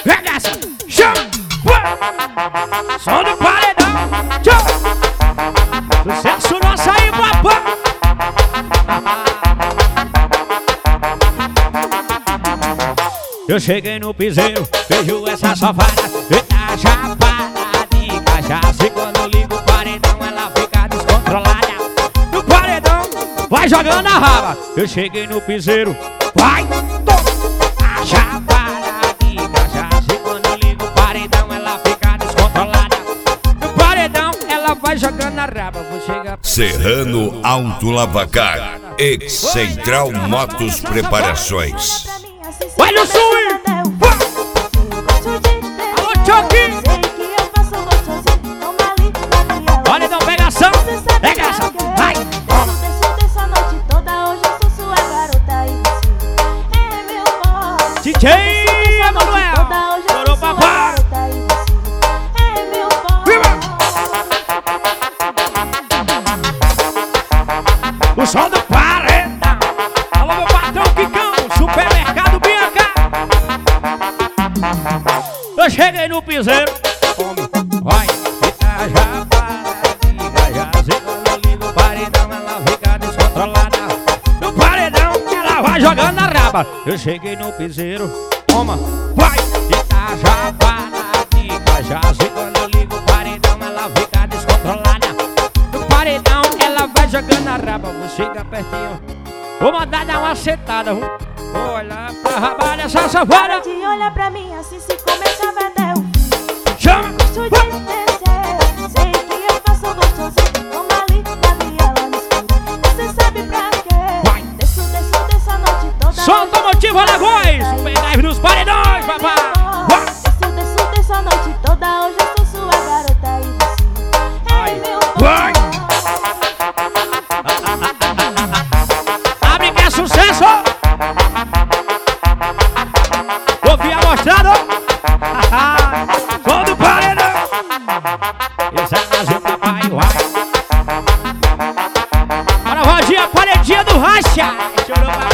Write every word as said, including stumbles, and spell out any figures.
regaça, chama, som do paredão, tchau. Sucesso nosso aí, papai. Eu cheguei no piseiro, vejo essa safada, eita chapada de cachaça. E quando eu ligo o paredão, ela fica descontrolada. No paredão, vai jogando a raba. Eu cheguei no piseiro, vai, toma, chapada de cachaça. E quando eu ligo o paredão, ela fica descontrolada. No paredão, ela vai jogando a raba. Vou chegar... Serrano Auto Lavacar e Central Motos Preparações. Olha o swing! Alô, Choque! Olha, então, pegação! Pegação! Vai! D J Emanuel! Chorou, papai! O som do paredão! Alô, meu patrão Kikão! Supermercado Bianca! Eu cheguei no piseiro, vai, fica já para de gajas. E quando eu ligo o paredão, ela fica descontrolada. No paredão, ela vai jogando a raba. Eu cheguei no piseiro, toma, vai, fica já para de gajas. E quando eu ligo o paredão, ela fica descontrolada. No paredão, ela vai jogando a raba. Vou chegar pertinho, vou mandar dar uma sentada. Vou olhar pra raba dessa safada. De olhar pra mim assim se começava até o fim. Chama! Gosto de descer, sei que eu faço gostosinho. Toma ali, babi ela no escuro. Você sabe pra quê? Vai! Desço, desço, desço a noite toda. Solta o motivo, Alagoas! O pendrive dos paredões, papai! Vai! Desço, desço, desço a noite toda. Hoje eu sou sua garota e você é meu amor. Vai! Abre que é sucesso! Ouvi amostrado! Som do paredão! Esse é mais um papai, vai! Bora, Rodinha, paredinha do racha! Chorou, papai!